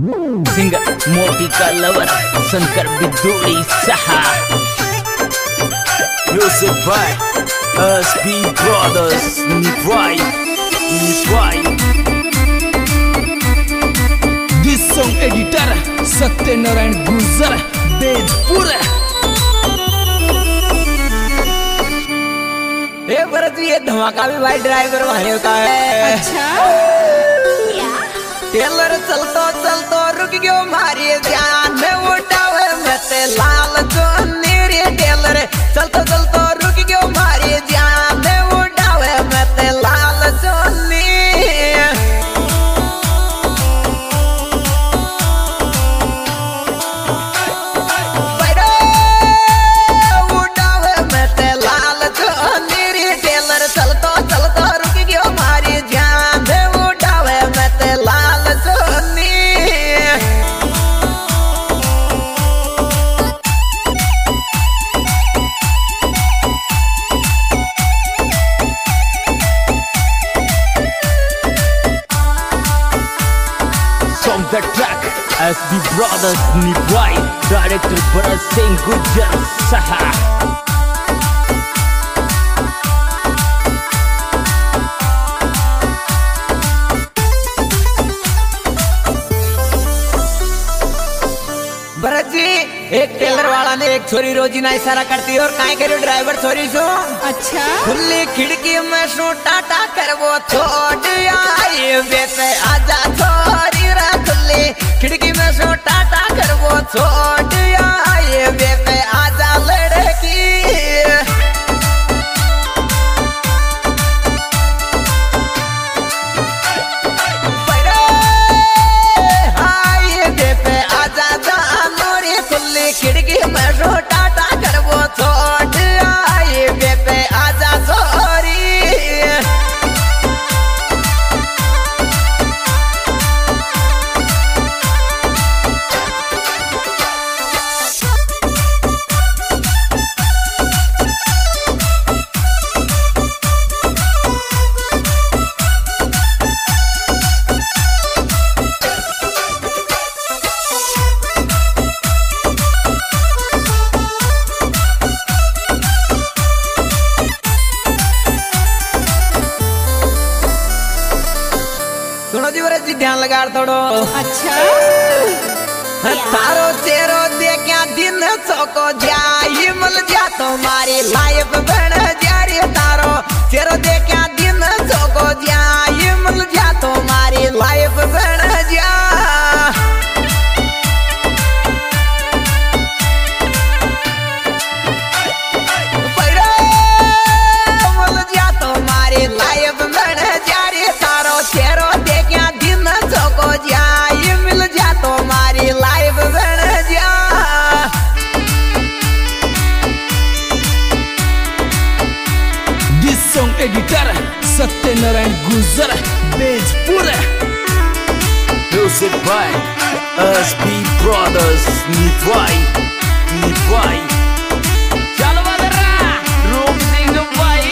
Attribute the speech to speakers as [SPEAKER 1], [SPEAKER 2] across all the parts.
[SPEAKER 1] Singer मोती का lover Shankar Bidudi सहा। Music by S P brothers Niwai. This song editor Satyanarayan Gurjar Bejpur. ये धमाका भी भाई ड्राइवर वाले का है। अच्छा टेलर चलतो चलतो रुक गयो मारी ध्यान उठावे मैं ते लाल जोनी रे। टेलर चलतो चलतो रुक गयो मारी ध्यान उठावे मैं ते लाल जोनी। The track SB Brothers Niwai, director Bharat Singh Gujjar Saha। Bharat ji एक टेलर वाला ने एक छोरी रोजी ना इशारा करती और काहे करे ड्राइवर छोरी सो। अच्छा खुली खिड़की में सो टाटा कर वो छोड़ आई बेटे आजा छोरी रा। खुली खिड़की में सो टाटा कर वो छोड़ आई बेटे आजा लड़की। खिड़की में सो टाटा कर वो छोड़ आई बेटे आजा छोरी। सुनो जी वरस जी ध्यान लगा थोड़ो। अच्छा तारो चेहरो देखा दिन चौको जाई मिल जा तुम्हारी लाइफ बन जा रे। तारो चेहरो देखा दिन चौको जाई मिल जा तुम्हारी लाइफ बन जा। मिल जा तुम्हारी लाइफ बन जा रे। तारो चेहरो जाई मिल जा तुम्हारी लाइफ बन जा। This song editor Satyanarayan Gurjar Bejpur. Music by S P brothers Niwai. चलो बदरा रूप सिंह भाई।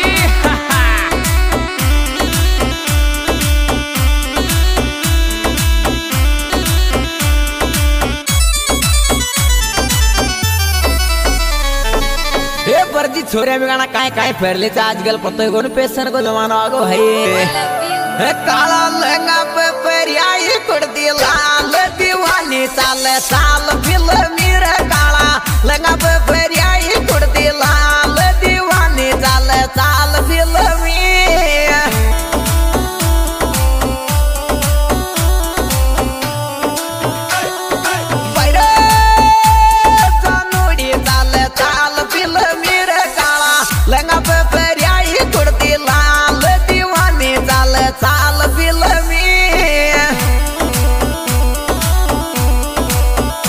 [SPEAKER 1] वर्दी छोरे में गाना काय काय फेरले आजकल पता को पेशर को जमाना आगो है। काला लहंगा पे परियाई कुर्ती लाल दीवानी साल साल फिल्मी रे। काला लहंगा पे परियाई कुर्ती लाल दीवानी साल साल फिल्मी। लहंगा पे परियाई कुर्ती लाल दीवानी साल साल फिल्मी।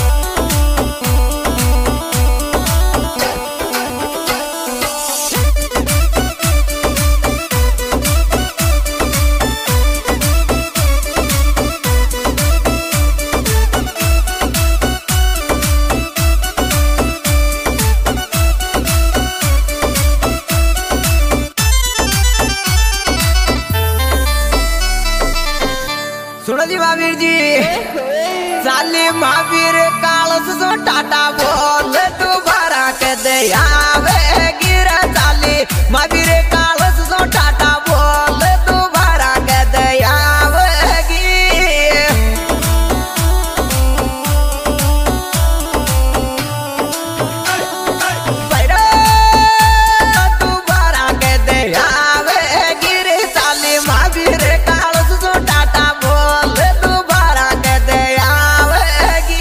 [SPEAKER 1] साली महावीर कालस सो टाटा बोल तू भरा के दे आवे गिर साली महावीर कालस सो टाटा बोल तू भरा के दे आवेगी तू भरा के दे आवेगी रे साली महावीर कालस सो टाटा बोल तू भरा के दे आवेगी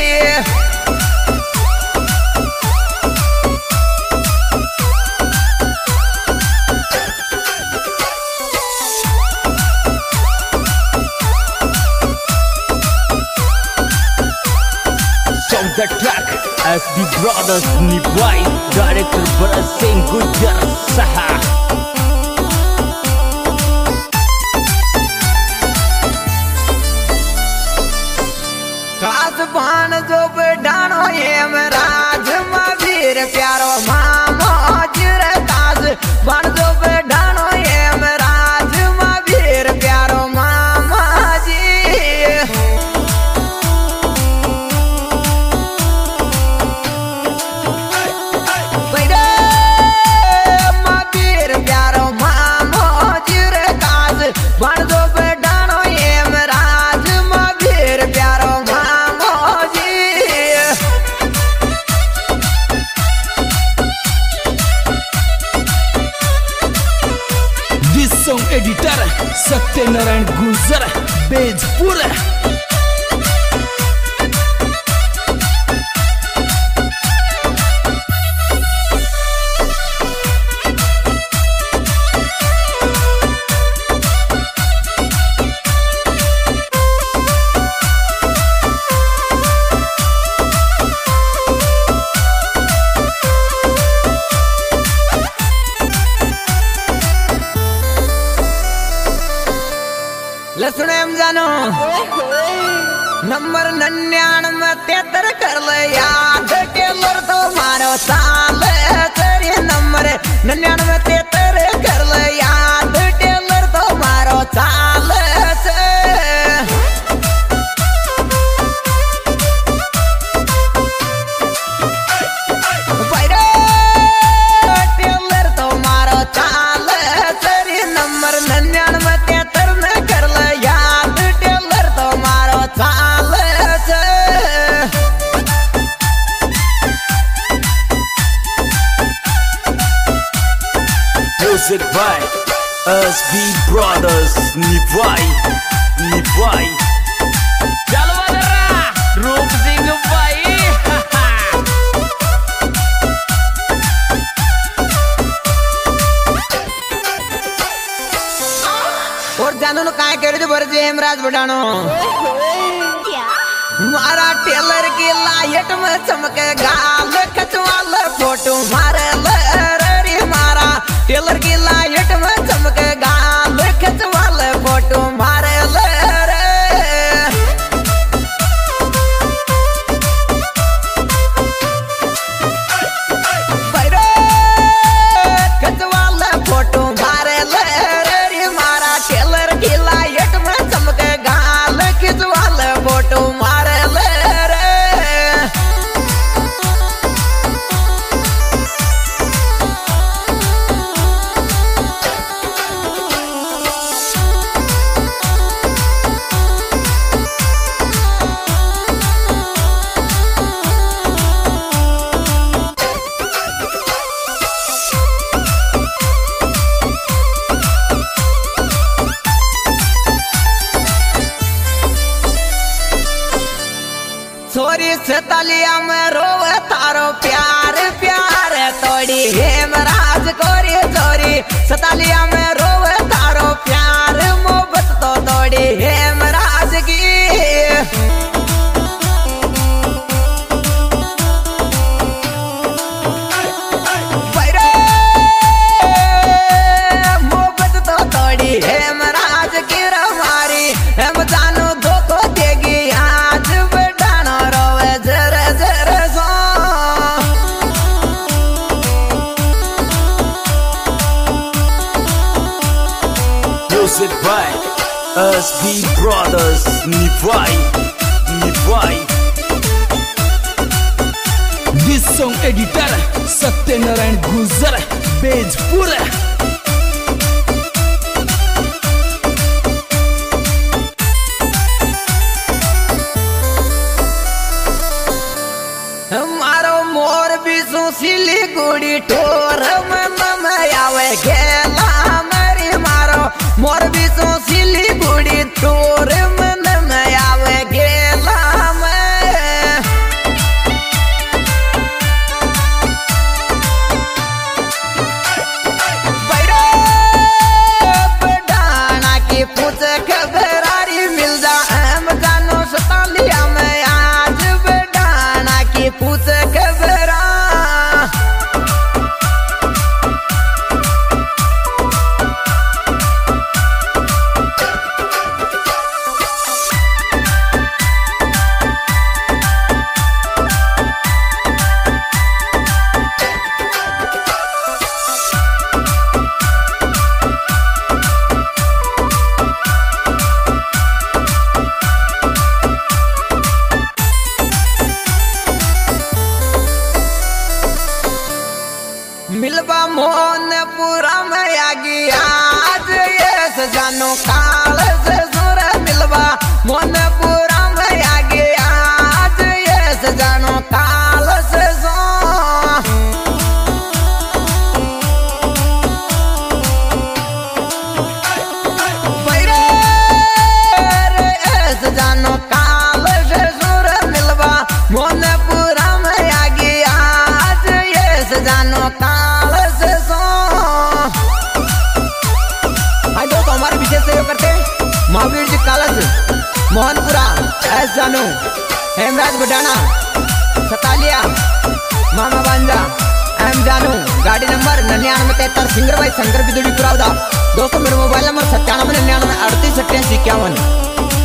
[SPEAKER 2] From the track SB Brothers Nipai Director Bharat Singh Gujar Saha
[SPEAKER 1] खास बाण जो डाणो एम राज महावीर प्यारो मामो जिर ताज बाण जो डाणो एम राज महावीर प्यारो मामा जी महावीर प्यारो मामो जिर ताज बाण जो डाणो एम राज महावीर प्यारो मामो ji
[SPEAKER 2] This song editor Satyanarayan Gujar Bejpur
[SPEAKER 1] लसुन एम जानो नंबर 99 कर ले याद टेलर तो मारो साल तेरे नंबर 99 कर ले याद टेलर तो मारो साल से टेलर तो मारो चाल तेरे नंबर 99 कर ले याद टेलर तो मारो चाल से
[SPEAKER 2] Music by SB Brothers Nipai Chalo Adara Roop Singh Bhai
[SPEAKER 1] और जानो न काय करे जो बरजे हेमराज बडानो मारा टेलर की लाइट में चमके गाल खचवाल फोटो मारे रे मारा टेलर की लाइट में चमके गाल खचवाल फोटो मारे रे खचवाल फोटो मारे रे मारा टेलर की लाइट में चमके गाल खिचवाल फोटो मारे रे छोरी सतालिया में रोवे तारो प्यार प्यार तोड़ी हेमराज कोरी छोरी सतालिया में रोवे तारो प्यार मोहब्बत तो तोड़ी हेमराज की मोहब्बत तो तोड़ी हेमराज की रमारी हम जानो धोखो देगी आज बेटानो रोवे जरे जरे सो
[SPEAKER 2] Music by SB Brothers Nipai
[SPEAKER 3] song editor Satyanarayan Gujar Bejpur.
[SPEAKER 1] मारो मोर भी सिलीगुड़ी ठोर में आवे गेला मेरी मारो मोर भी सिलीगुड़ी ठोर में आवे गेला में बैरो बडाना की पूछ खबरारी मिल जा हम जानो सतालिया में आज बडाना की पूछ खबरा मिलबा मोहनपुरा में आगी आज ये सजानो काल से सुर मिलबा मोहनपुरा में आगी आज ये सजानो काल से सो बैरे रे सजानो काल से सुर मिलबा मोहनपुरा में आगी आज ये सजानो हमारे विशेष सहयोग करते महावीर जी कालस मोहनपुरा एस जानू हेमराज बडाना सतालिया मामा बांजा एम जानू गाड़ी नंबर 9973 सिंगर भाई शंकर बिदुड़ी पुरावदा। दोस्तों मेरा मोबाइल नंबर 9799 38 88 51।